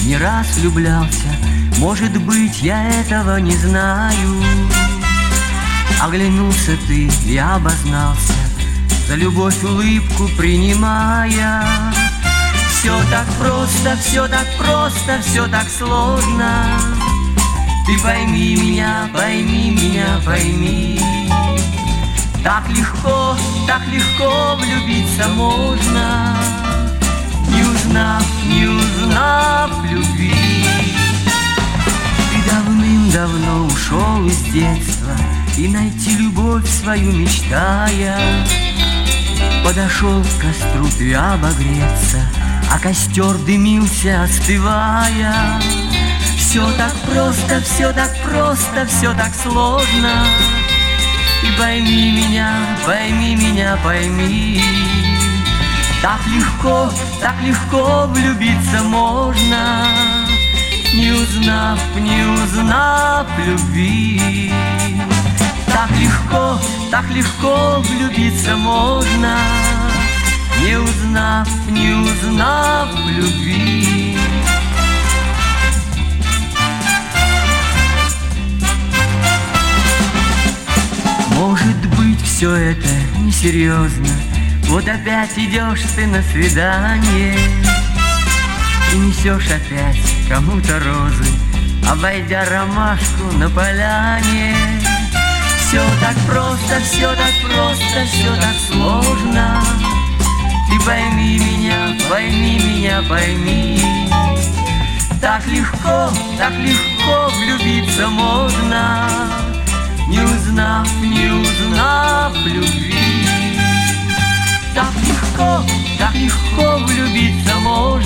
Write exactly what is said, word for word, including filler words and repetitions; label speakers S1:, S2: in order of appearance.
S1: не раз влюблялся. Может быть, я этого не знаю. Оглянулся ты и обознался, за любовь улыбку принимая. Все так просто, все так просто, все так сложно. Ты пойми меня, пойми меня, пойми. Так легко, так легко влюбиться можно, не узнав, не узнав любви. Ты давным-давно ушел из детства и найти любовь свою мечтая. Подошел к костру ты обогреться, а костер дымился, остывая. Все так просто, все так просто, все так сложно. И пойми меня, пойми меня, пойми. Так легко, так легко влюбиться можно, не узнав, не узнав любви. Так легко, так легко влюбиться можно, не узнав, не узнав любви. Может быть, все это несерьезно. Вот опять идешь ты на свидание и несешь опять кому-то розы, обойдя ромашку на поляне. Все так просто, все так просто, все так сложно. Ты пойми меня, пойми меня, пойми. Так легко, так легко влюбиться можно, не узнав, не узнав любви. Так легко, так легко влюбиться можно.